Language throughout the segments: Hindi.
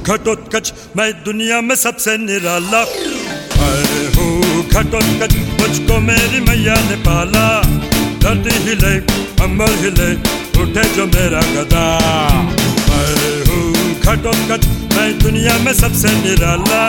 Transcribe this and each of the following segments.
घटोत्कच, मैं दुनिया में सबसे निराला। मैं हूँ घटोत्कच, मुझको मेरी मैया ने पाला। धरती हिले, अम्बर हिले, उठे जो मेरा गदा। मैं हूँ घटोत्कच, मैं दुनिया में सबसे निराला।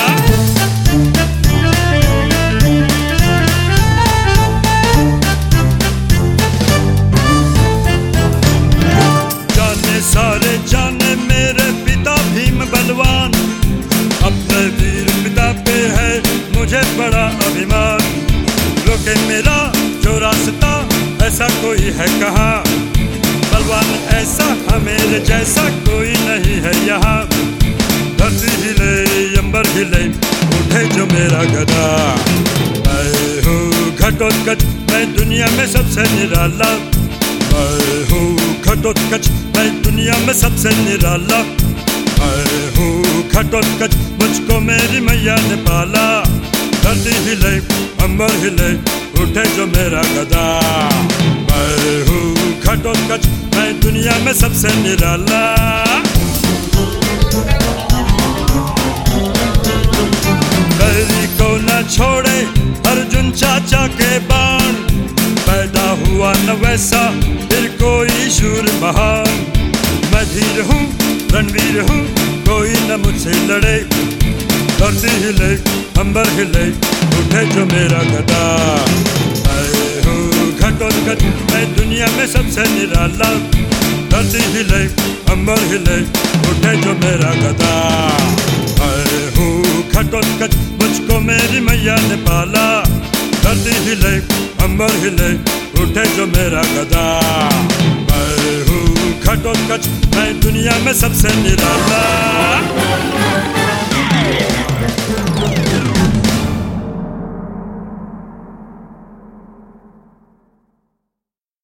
सारे जाने मेरे पिता भीम बलवान, अपने वीर पिता पे है मुझे बड़ा अभिमान। रोके मेरा जो रास्ता, ऐसा कोई है कहाँ? बलवान ऐसा मेरे जैसा कोई नहीं है यहाँ। धरती हिले, अंबर हिले, उठे जो मेरा गदा। मैं हूँ घटोत्कच, मैं दुनिया में सबसे निराला। मैं हूँ घटोत्कच, मैं दुनिया में सबसे निराला। मैं हूँ घटोत्कच, मुझको मेरी मैया ने पाला। धरती हिले, अम्बर हिले, उठे जो मेरा गदा। मैं हूँ घटोत्कच, मैं दुनिया में सबसे निराला। बैरी को न छोड़े अर्जुन चाचा के बाण, पैदा हुआ न वैसा फिर कोई शूर महान। मैं धीर हूँ, रणवीर हूँ, कोई न मुझसे लड़े। धरती हिले, अंबर हिले, उठे जो मेरा गदा। मैं हूँ घटोत्कच, मैं दुनिया में सबसे निराला। धरती हिले, अंबर हिले, उठे जो मेरा गदा। मैं हूँ घटोत्कच, मुझको मेरी मैया ने पाला। धरती हिले, अंबर हिले, उठे जो मेरा गदा। मैं हूँ घटोत्कच, मैं दुनिया में सबसे निराला।